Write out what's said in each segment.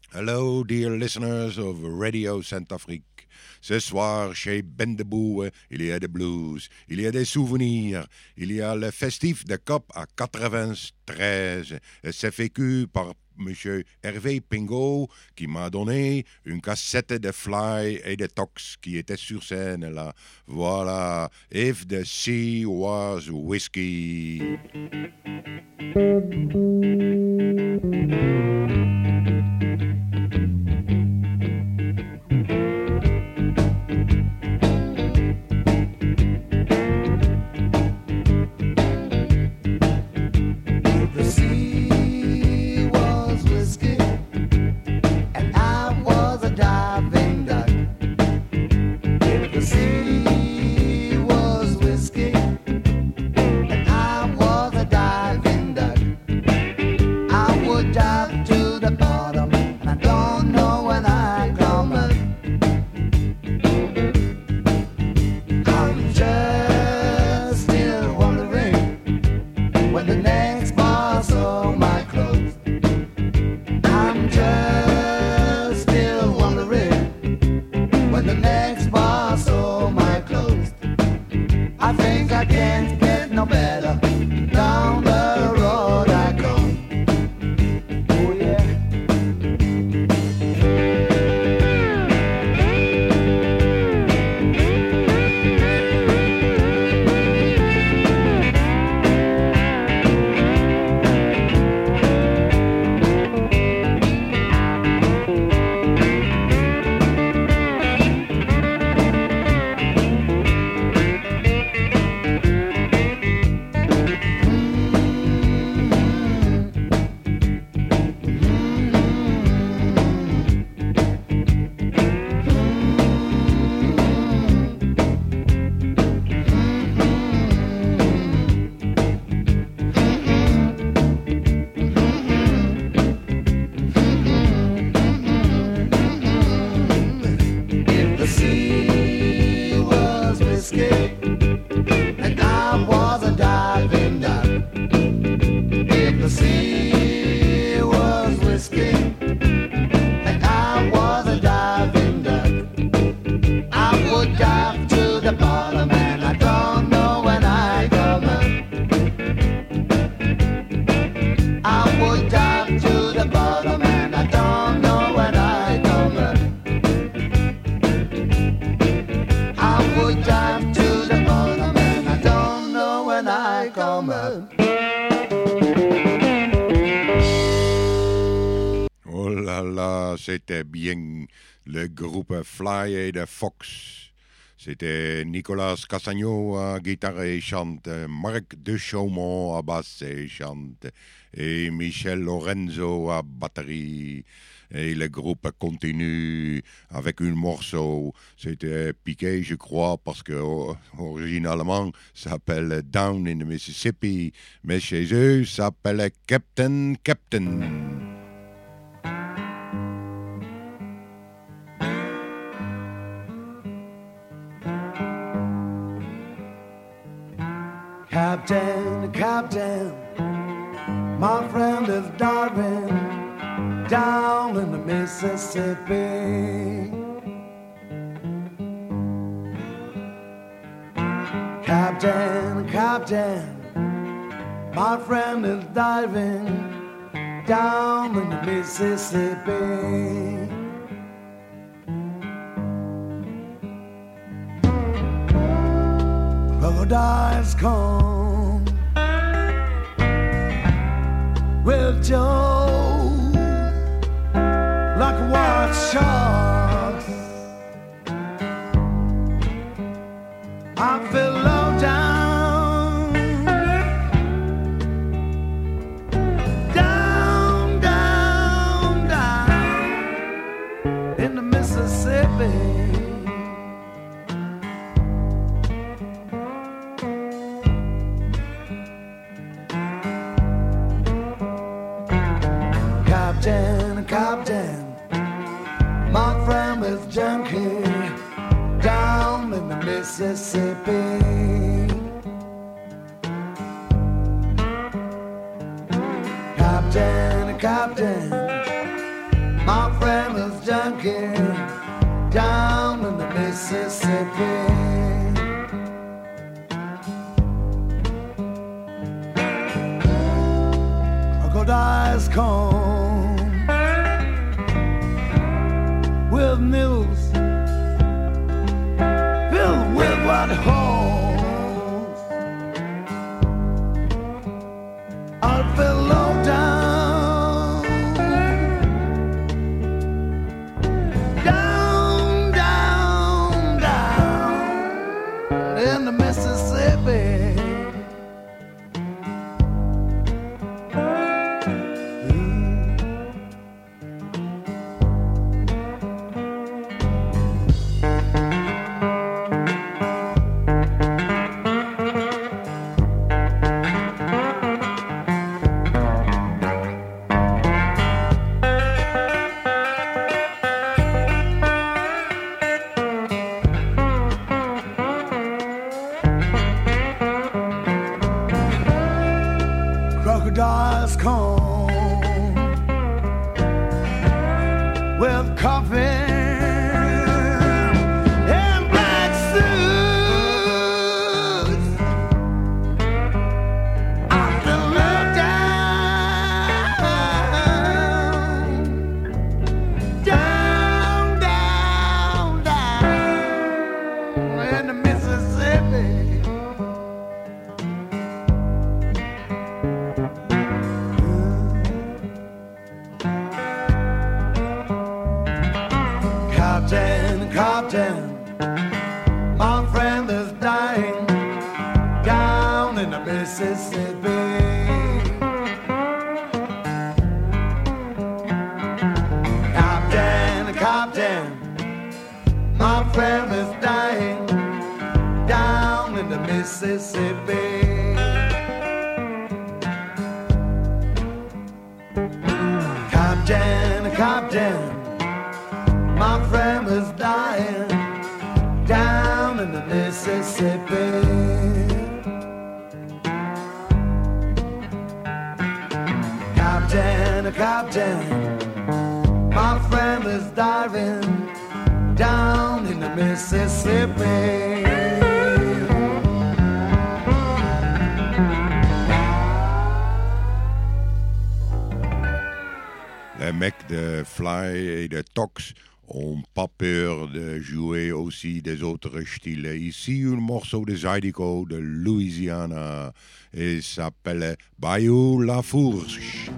Hello, dear listeners of Radio Saint-Afrique. Ce soir, chez Ben Debout, il y a des blues, il y a des souvenirs, il y a le festif de COP à 93. C'est vécu par M. Hervé Pingot qui m'a donné une cassette de Fly et de Tox qui était sur scène là. Voilà, If the Sea Was Whiskey. C'était bien le groupe Fly et de Fox. C'était Nicolas Castagno à guitare et chante, Marc Dechaumont à basse et chante, et Michel Lorenzo à batterie. Et le groupe continue avec un morceau. C'était piqué, je crois, parce que originalement, ça s'appelle Down in the Mississippi, mais chez eux, ça s'appelle Captain Captain. Captain, Captain, my friend is diving down in the Mississippi. Captain, Captain, my friend is diving down in the Mississippi. Crocodiles come with Joe like white sharks. I feel low down, down, down, down in the Mississippi. Captain, my friend is junkie down in the Mississippi. Captain, my friend junkie down in the Mississippi. Crocodiles come with mules filled with white holes. I fell low down, down, down, down in the Mississippi. Crocodiles come with coffee and black suits. I feel low down, down, down, down in the Mississippi. Captain, Captain, my friend is dying down in the Mississippi. Captain, Captain, my friend is dying down in the Mississippi. Captain, Captain, my friend is dying down in the Mississippi. Captain, Captain, my friend is diving down in the Mississippi. Les mecs de Fly et de Tox ont pas peur de jouer aussi des autres styles. Ici, un morceau de Zydeco de Louisiana et s'appelle Bayou La Fourche.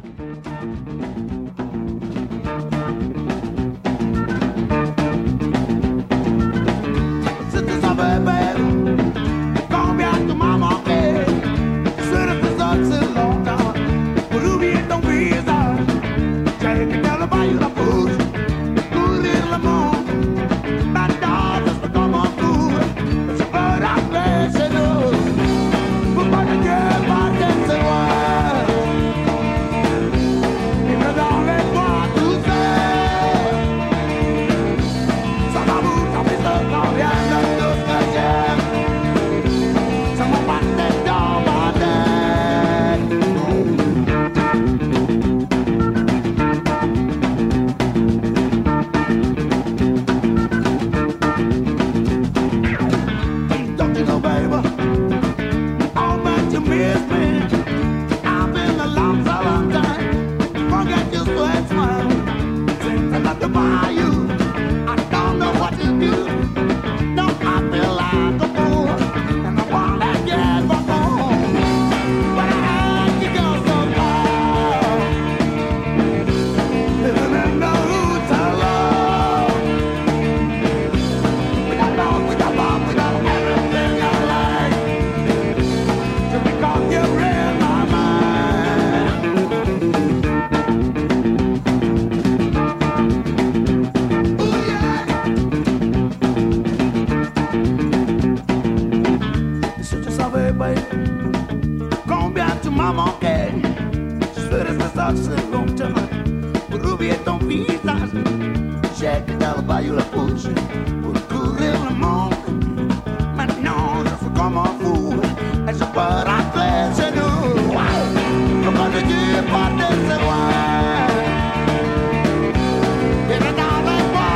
What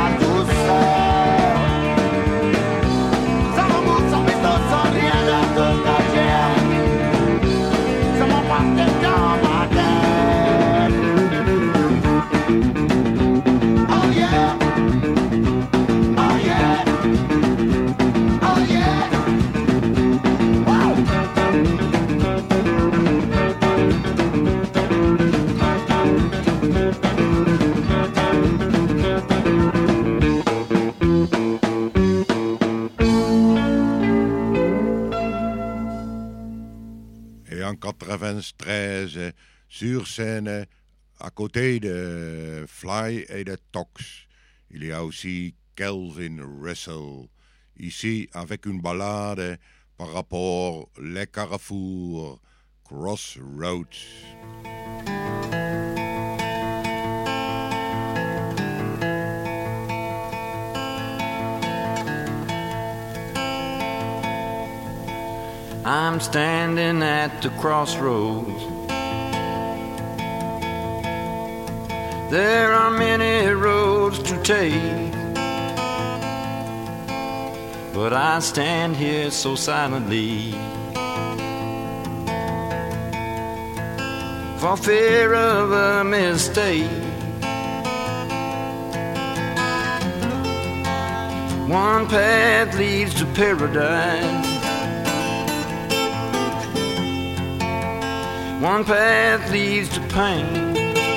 1993 sur scène à côté de Fly et de Tox. Il y a aussi Kelvin Russell, ici avec une ballade par rapport Les Carrefours, Crossroads. I'm standing at the crossroads. There are many roads to take, but I stand here so silently for fear of a mistake. One path leads to paradise, one path leads to pain,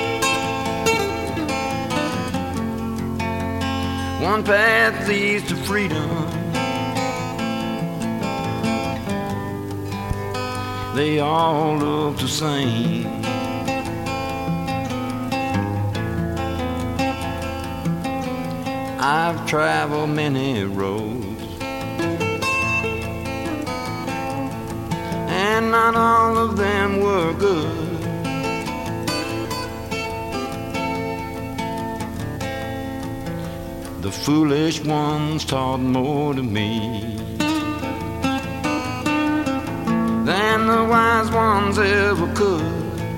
one path leads to freedom. They all look the same. I've traveled many roads, and not all of them were good. The foolish ones taught more to me than the wise ones ever could.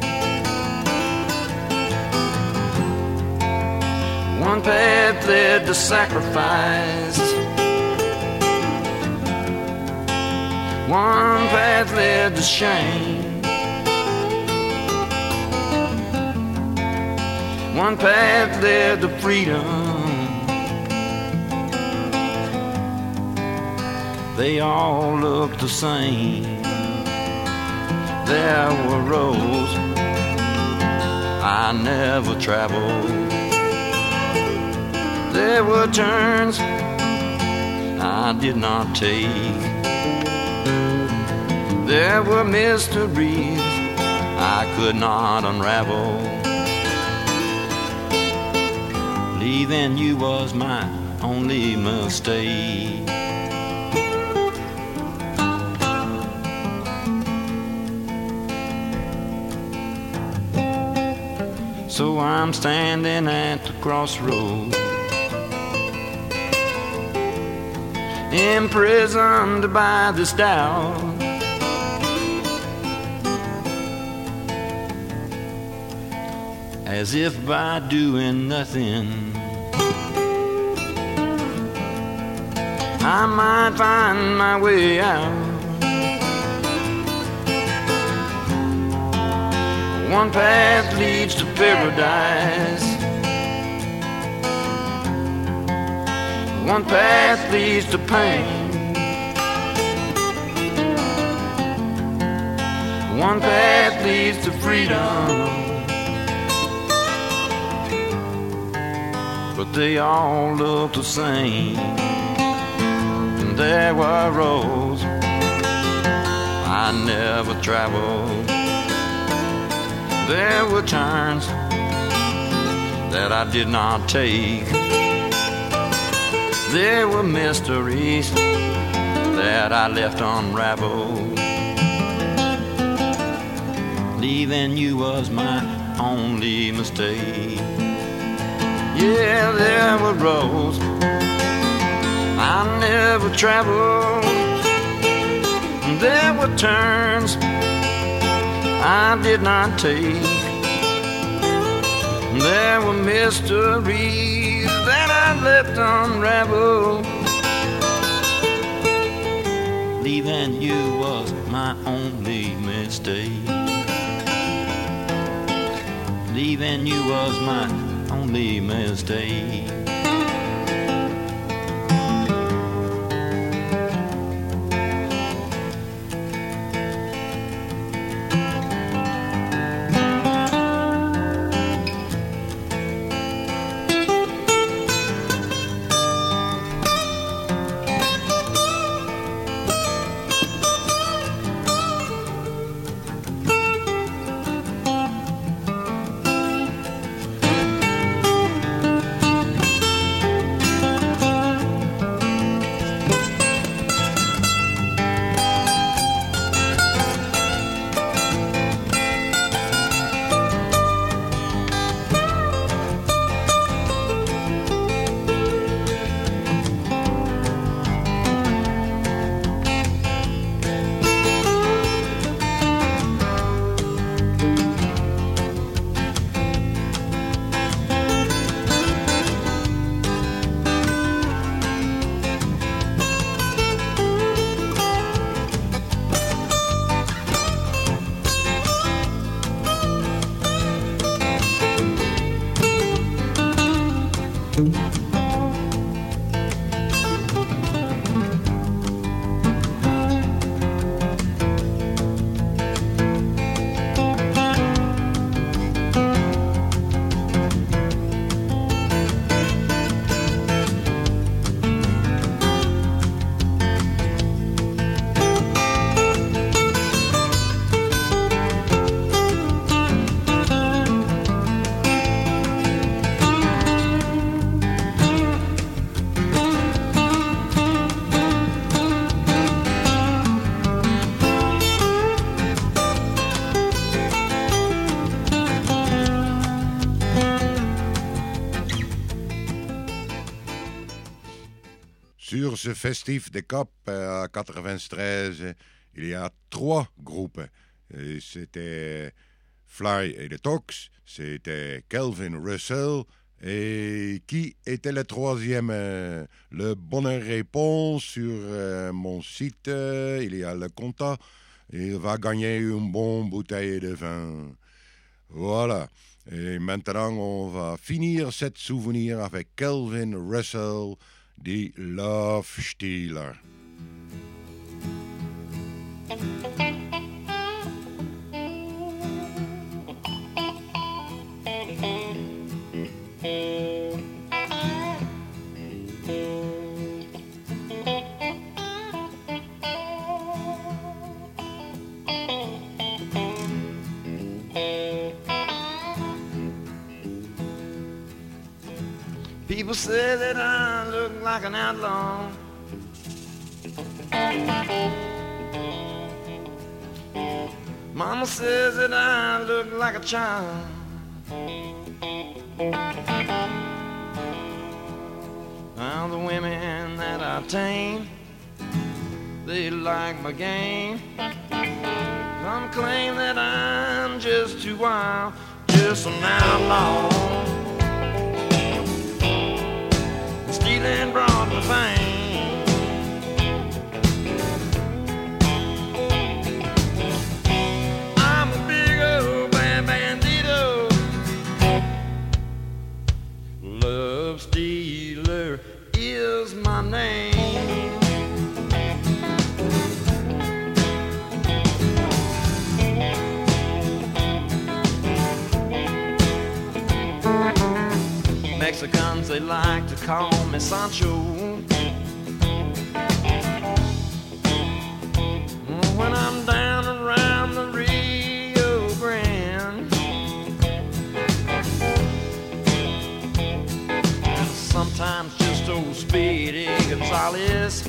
One path led to sacrifice, one path led to shame, one path led to freedom. They all look the same. There were roads I never traveled, there were turns I did not take, there were mysteries I could not unravel. Leaving you was my only mistake. So I'm standing at the crossroads, imprisoned by this doubt. As if by doing nothing I might find my way out. One path leads to paradise, one path leads to pain, one path leads to freedom. But they all look the same. And there were roads I never traveled, there were turns that I did not take, there were mysteries that I left unraveled. Leaving you was my only mistake. Yeah, there were roads I never traveled, there were turns I did not take, there were mysteries that I left unraveled. Leaving you was my only mistake. Leaving you was my only mistake. Sur ce festif des COP à 93, il y a 3 groupes. Et c'était Fly et the Talks, c'était Kelvin Russell, et qui était le troisième? Le bonne réponse sur mon site, il y a le contact, il va gagner une bonne bouteille de vin. Voilà. Et maintenant, on va finir cette souvenir avec Kelvin Russell, die Love Stealer. People say that I look like an outlaw. Mama says that I look like a child. Now the women that I tame, they like my game. Some claim that I'm just too wild, just an outlaw. Stealing brought me fame. I'm a big old bad bandito, love stealer is my name. Mexicans, they like to call me Sancho. When I'm down around the Rio Grande, sometimes just old Speedy Gonzales,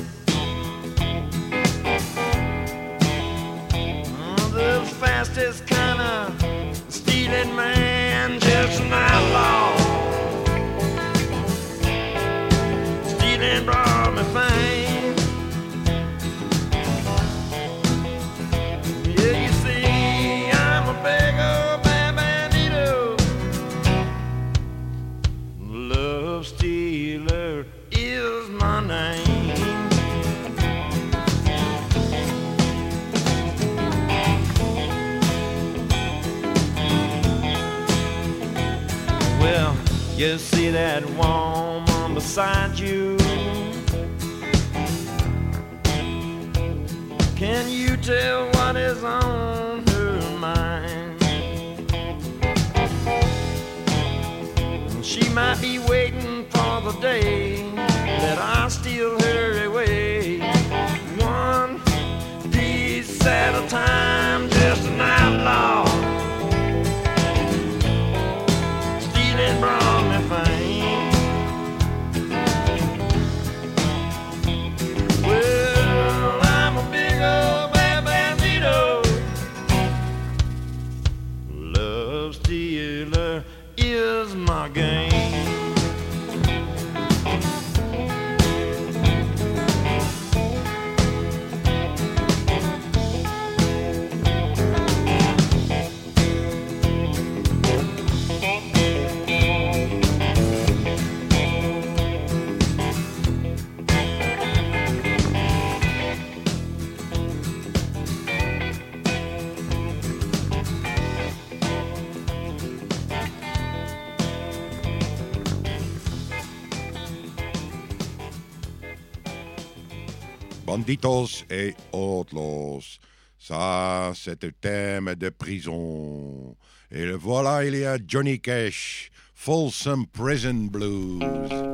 the fastest kind of stealing man, just an outlaw. And brought me fame. Yeah, you see, I'm a big old bad bandito. Love stealer is my name. Well, you see that woman beside you? Can you tell what is on her mind? She might be waiting for the day that I steal her away. One piece at a time, just an outlaw. Stealing brought me fame. Stealer is my game. Banditos et Outlaws. Ça, c'est un thème de prison. Et le voilà, il y a Johnny Cash, Folsom Prison Blues.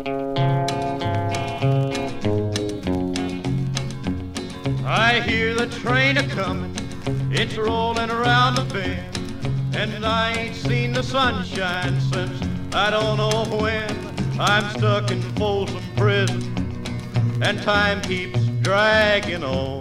I hear the train a-comin', it's rollin' around the bend, and I ain't seen the sunshine since I don't know when. I'm stuck in Folsom Prison, and time keeps dragging on.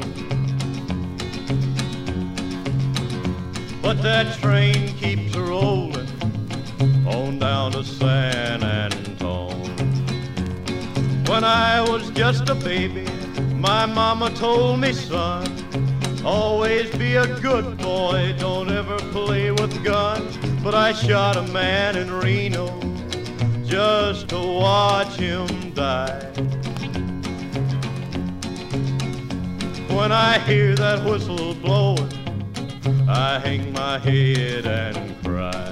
But that train keeps rollin' on down to San Antone. When I was just a baby, my mama told me, son, always be a good boy, don't ever play with guns. But I shot a man in Reno just to watch him die. When I hear that whistle blowing, I hang my head and cry.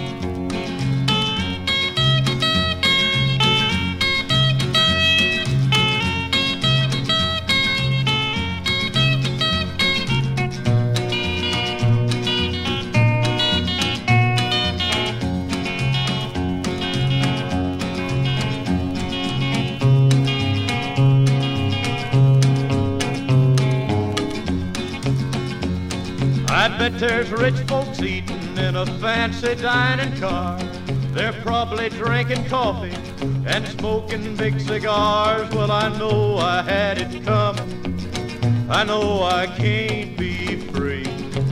I bet there's rich folks eating in a fancy dining car. They're probably drinking coffee and smoking big cigars. Well, I know I had it coming. I know I can't be free.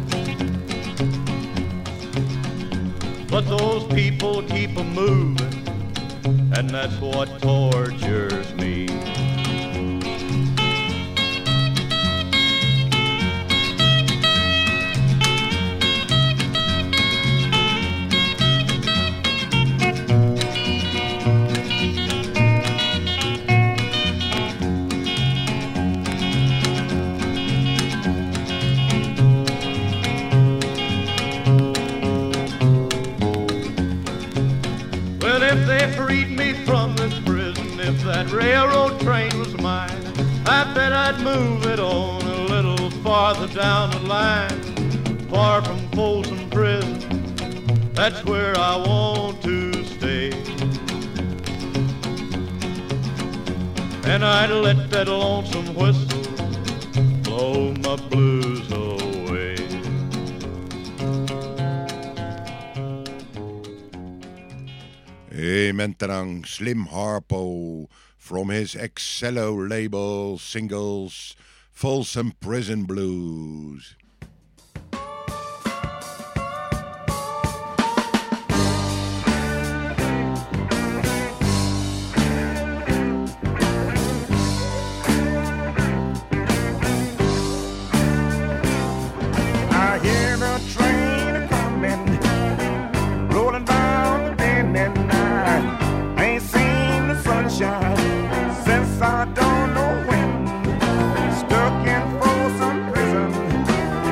But those people keep a moving, and that's what tortures me. Freed me from this prison. If that railroad train was mine, I bet I'd move it on a little farther down the line, far from Folsom Prison. That's where I want to stay. And I'd let that lonesome whistle blow my blues away. Et maintenant, Slim Harpo, from his Excello label singles, Folsom Prison Blues. I hear the train coming, rolling down the bend, and I ain't seen the sunshine since I don't know when. Stuck in Folsom Prison,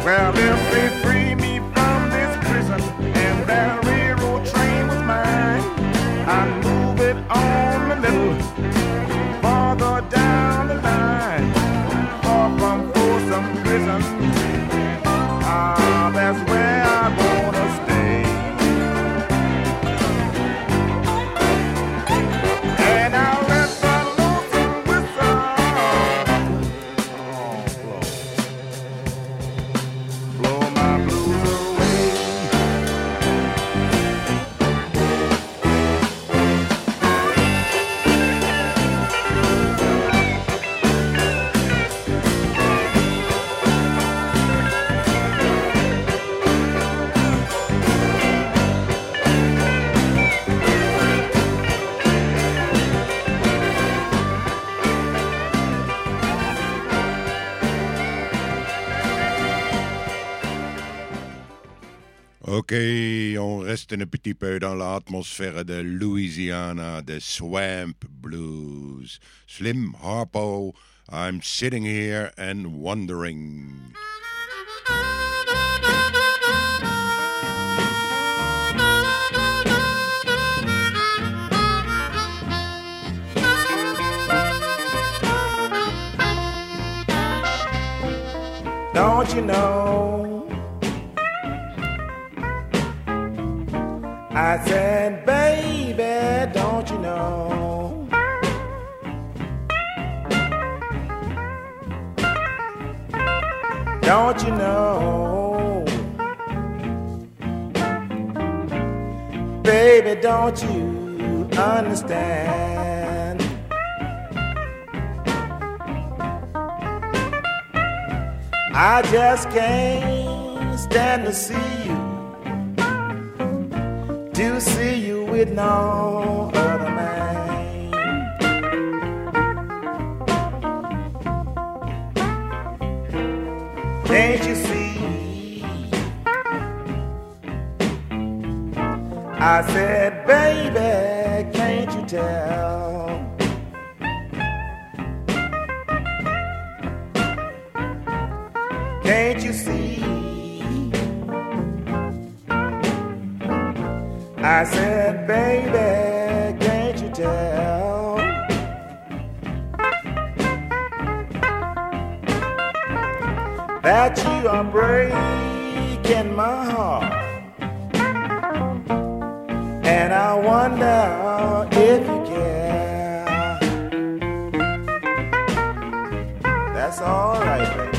Well, if they free me from this prison and that railroad train was mine, I'd move it on a little farther down the line, far from Folsom Prison. Ah, that's where I wanna stay. And I'll let the lonesome whistle blow my blues away. Ok, on reste un petit peu dans l'atmosphère de Louisiana, de Swamp Blues. Slim Harpo, I'm sitting here and wondering. Don't you know? I said, baby, don't you know? Don't you know? Baby, don't you understand? I just can't stand to see you, to see you with no other man. Can't you see? I said, baby, can't you tell? Can't you see? I said, baby, can't you tell? That you are breaking my heart. And I wonder if you care. That's all right, baby.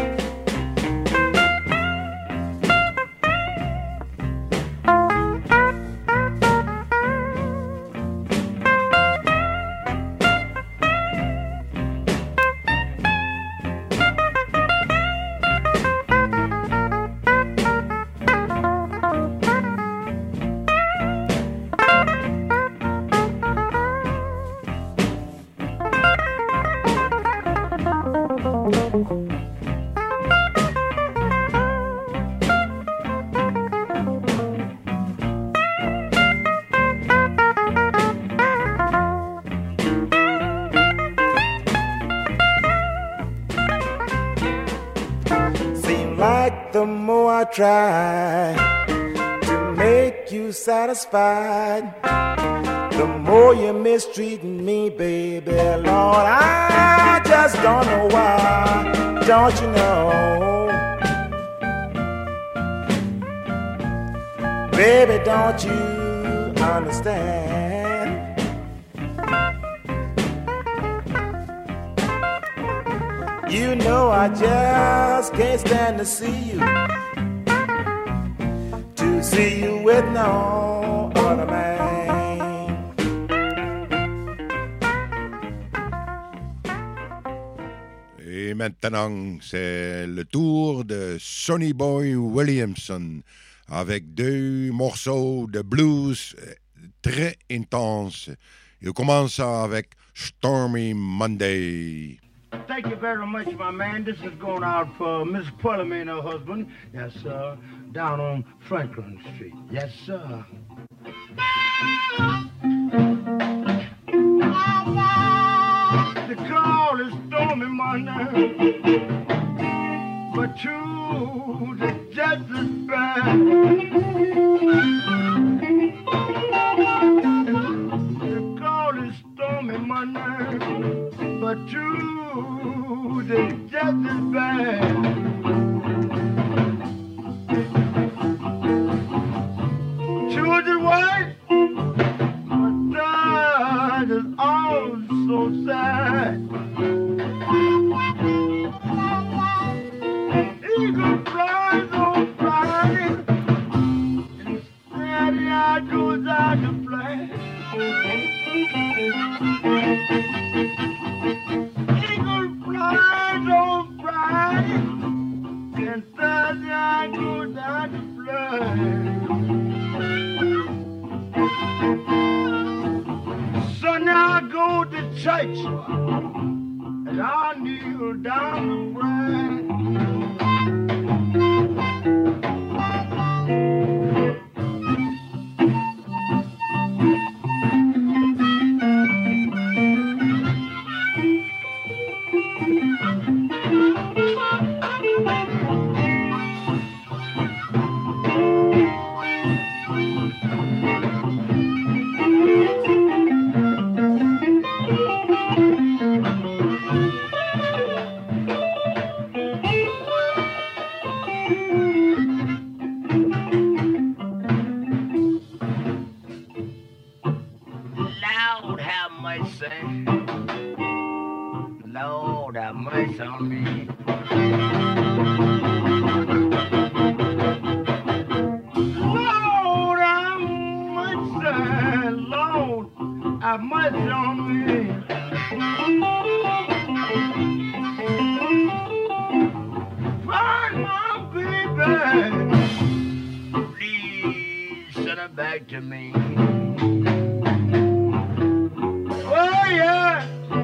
The more I try to make you satisfied, the more you're mistreating me, baby. Lord, I just don't know why. Don't you know? Baby, don't you understand? You know I just can't stand to see you with no other man. Et maintenant, c'est le tour de Sonny Boy Williamson avec deux morceaux de blues très intenses. Il commence avec Stormy Monday. Thank you very much, my man. This is going out for Miss Pullum and her husband. Yes, sir. Down on Franklin Street. Yes, sir. The call is Stormy Monday, but too the just as bad. The cold is storming my nerves, but true, the just as bad. Children white, but God is all so sad. Eagle flies on Friday, and Saturday I goes out to play. Eagle flies on Friday, and Saturday I goes out to play. Sunday I go to church, and I kneel down to pray. Lord have mercy. Lord have mercy on me. Lord have mercy. Lord have mercy on me. Find my baby. Please send her back to me. Oh yeah.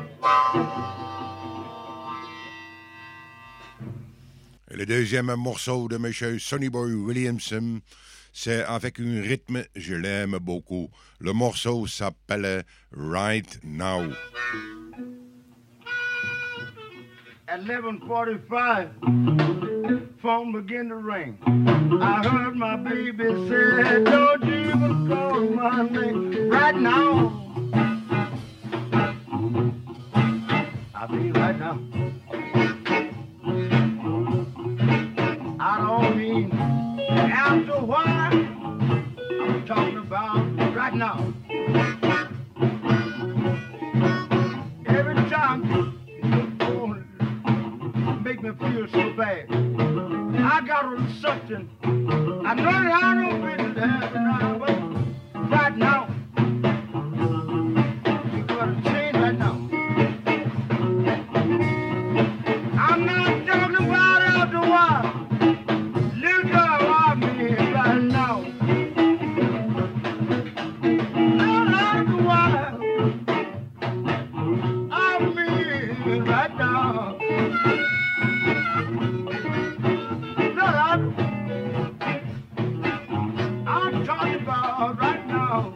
Et le deuxième morceau de Monsieur Sonny Boy Williamson, c'est avec un rythme, je l'aime beaucoup. Le morceau s'appelle Right Now. At 11:45, phone began to ring. I heard my baby say, don't you even call my name right now. I'll be right now. I don't mean after a while. I'm talking about right now. Every time you make me feel so bad. I got on something. I know that I don't really have now, but right now, you gotta change right now. I'm not talking about after a while. Little girl, I'm here right now. Not after a while. I'm here right now. I'm talking about right now.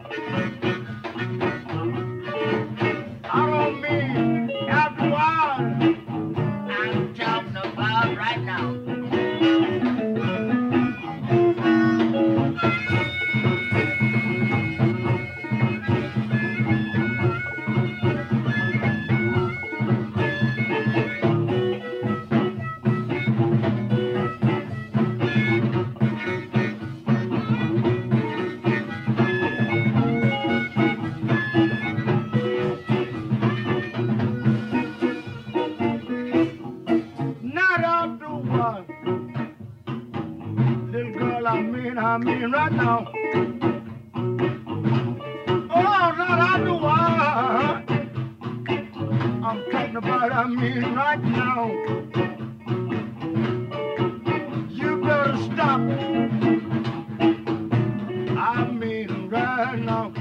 I don't mean after a while. I'm talking about right now. I mean right now. Oh, not after a while. I'm talking about I mean right now. You better stop. I mean right now.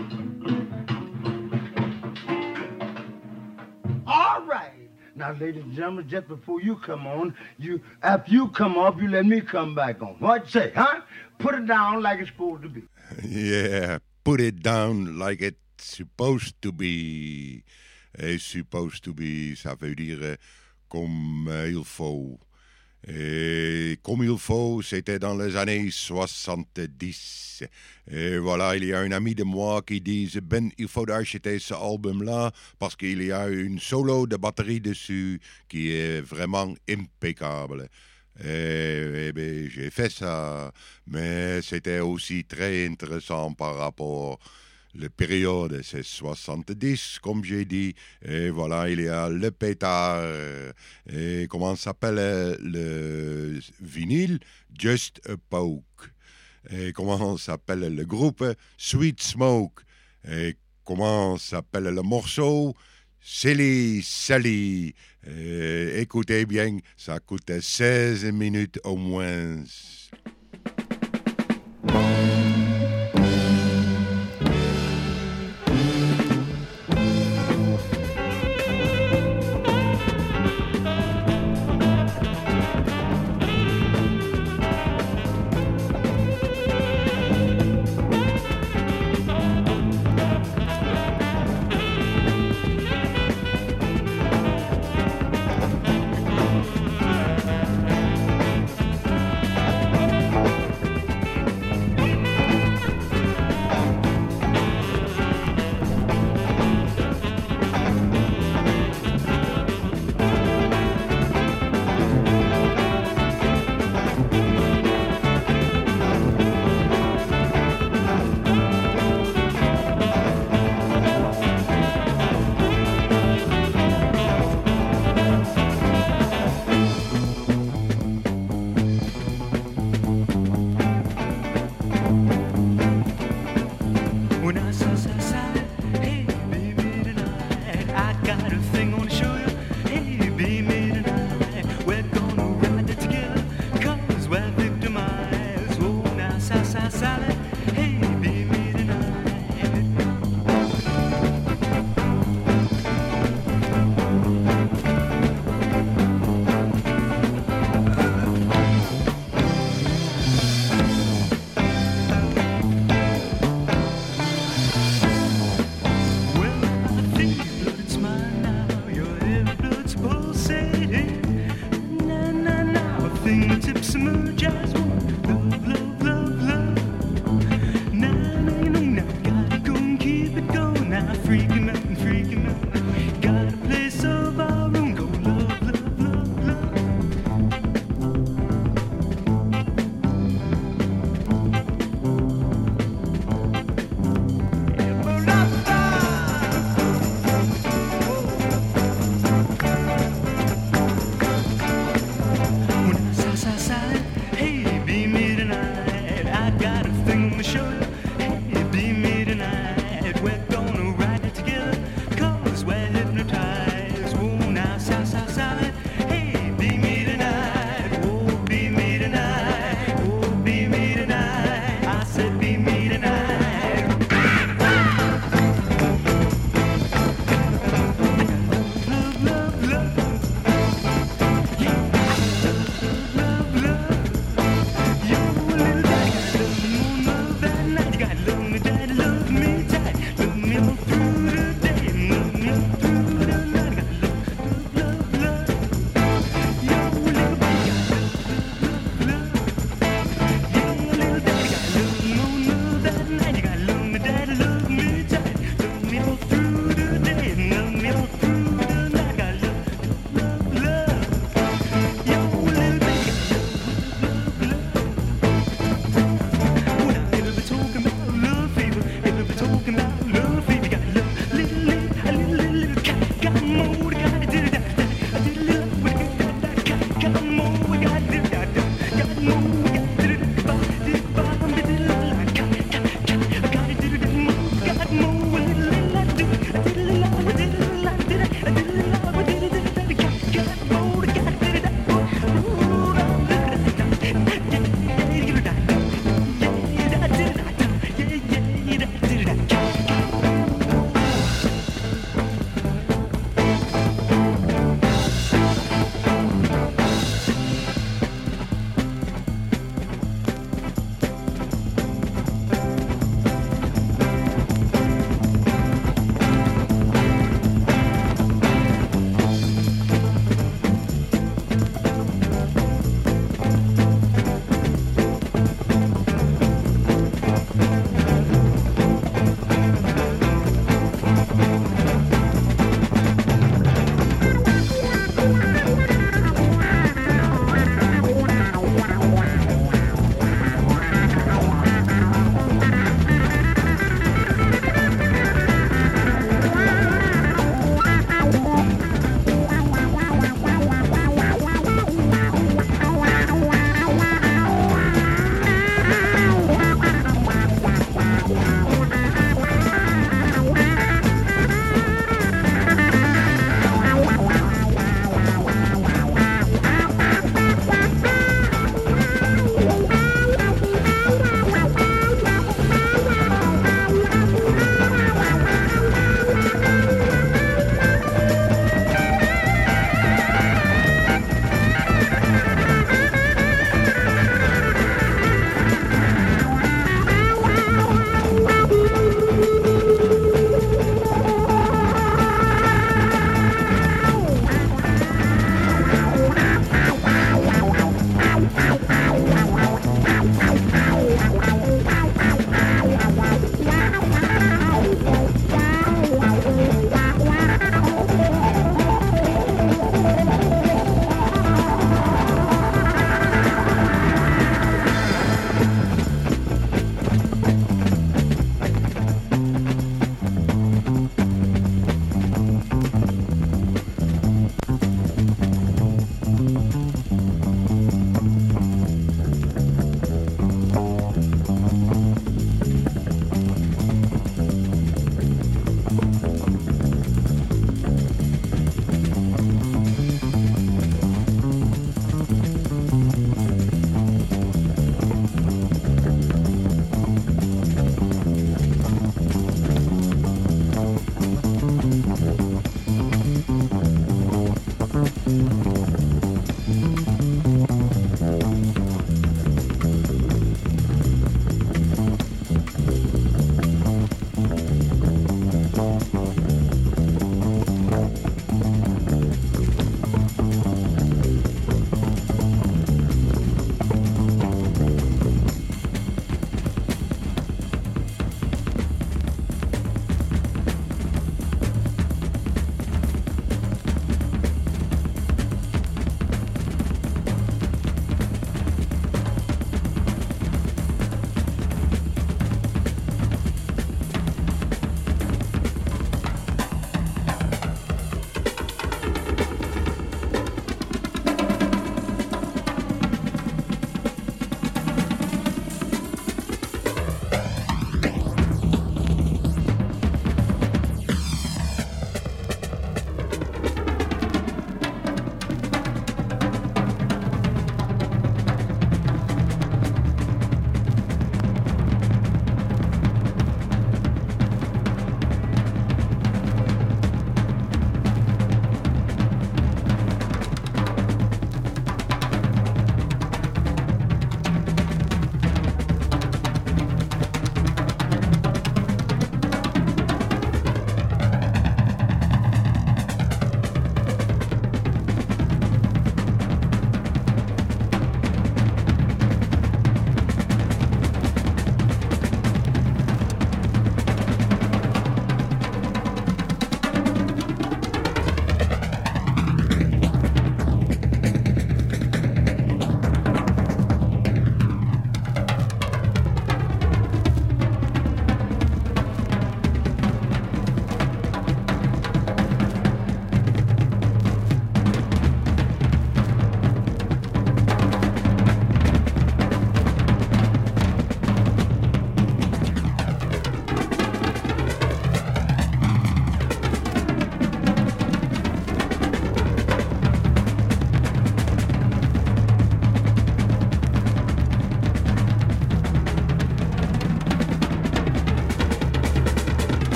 All right. Now, ladies and gentlemen, just before you come on, after you come off, you let me come back on. What you say, huh? Put it down like it's supposed to be. Yeah, put it down like it's supposed to be. It's supposed to be, ça veut dire comme il faut. Et comme il faut, c'était dans les années 70. Et voilà, il y a un ami de moi qui dit « Ben, il faut acheter ce album-là parce qu'il y a une solo de batterie dessus qui est vraiment impeccable. » Et ben, j'ai fait ça, mais c'était aussi très intéressant par rapport la période, c'est 70, comme j'ai dit. Et voilà, il y a le pétard. Et comment s'appelle le vinyle? Just a Poke. Et comment s'appelle le groupe? Sweet Smoke. Et comment s'appelle le morceau? Silly Sally. Écoutez bien, ça coûte 16 minutes au moins.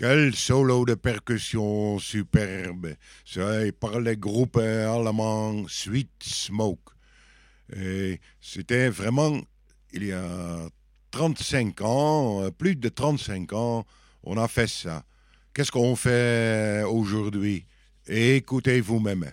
Quel solo de percussion superbe. C'est par le groupe allemand Sweet Smoke. Et c'était vraiment, il y a 35 ans, plus de 35 ans, on a fait ça. Qu'est-ce qu'on fait aujourd'hui? Écoutez vous-même.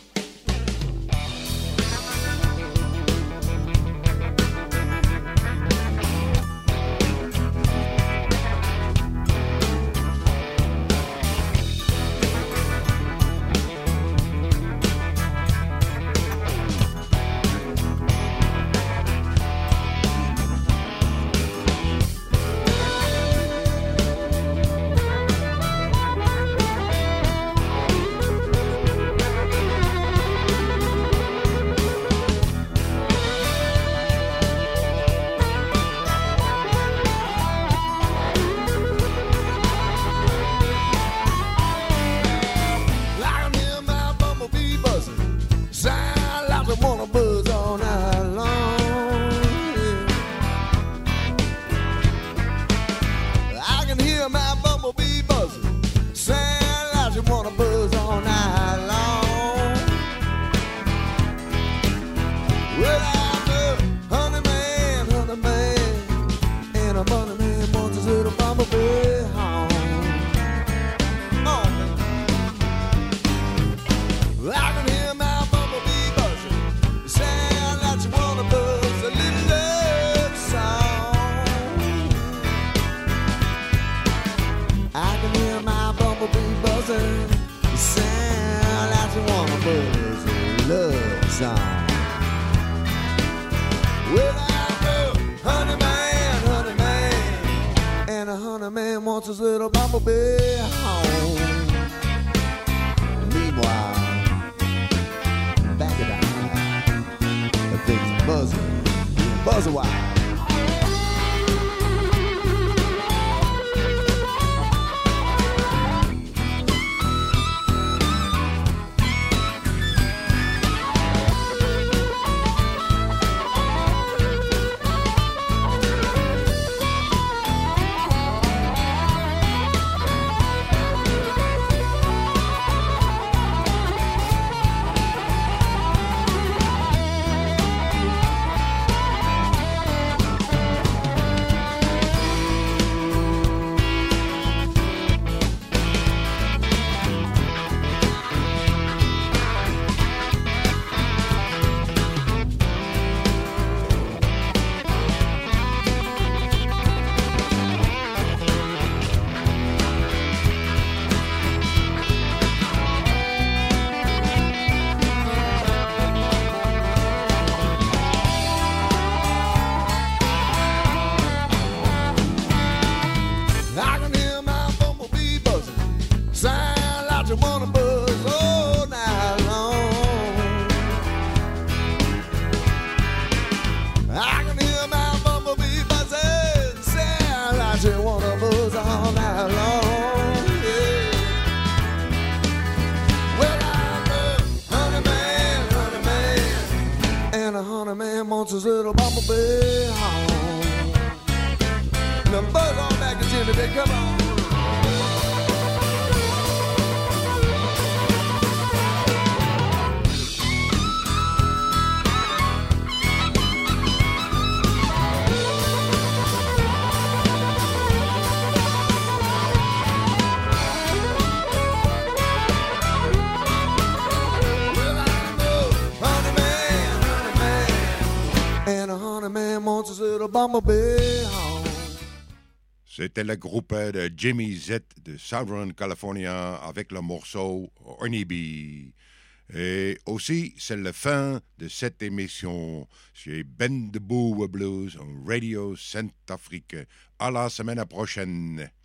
C'était le groupe de Jimmy Z de Southern California avec le morceau Honeybee. Et aussi, c'est la fin de cette émission chez Ben the Boo Blues en Radio Centrafrique. À la semaine prochaine.